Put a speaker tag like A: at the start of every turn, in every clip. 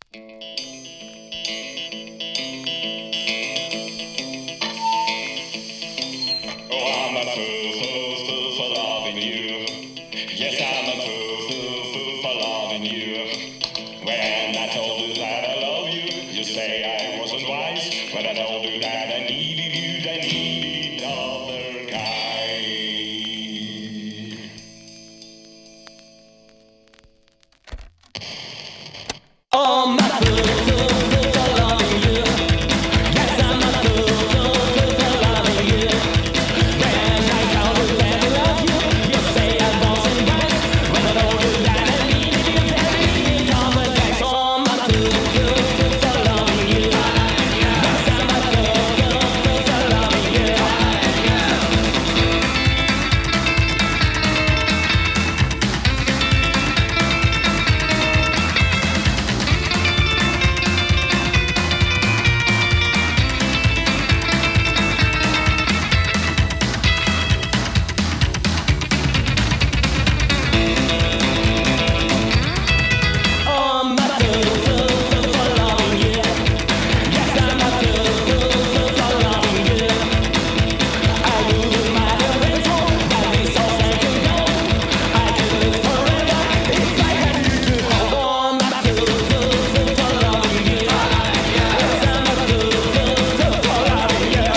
A: I'm a fool for loving you. Yes, I'm a fool for loving you. When I told you that I love you, you say I wasn't wise. When I told you that I needed you, I needed other guy.
B: Oh, my fool for loving you. Yes, I'm a fool for loving you. When I told you that I love you, you say I wasn't wise. When I told you that I needed you, I needed other guys. Oh, my fool for loving you. Yes, I'm a fool for loving you. Oh, my fool for loving you. Yes, I'm a fool for loving you. I wouldn't mind a little, but this all I can go. I could live forever if I had you to hold. Oh, my fool for loving you. Yes, I'm a fool for loving you.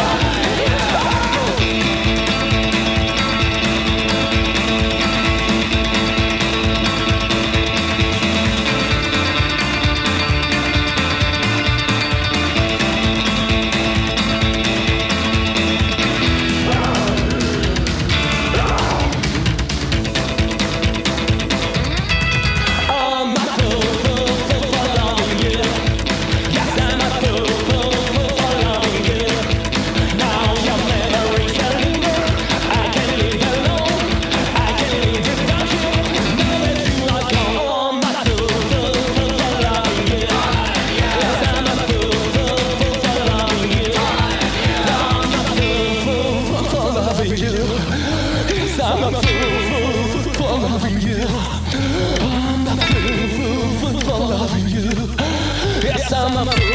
B: Oh, my fool for loving you. Yes, I'm a fool for loving you. Now your memories can linger. I can live alone. I can live without you. Know that you are gone. Oh, my fool for loving you. Yes, I'm a fool for loving you. I'm a fool for loving you. Yes, I'm a fool for loving you. I'm a fool for loving you. Yes, I'm a fool.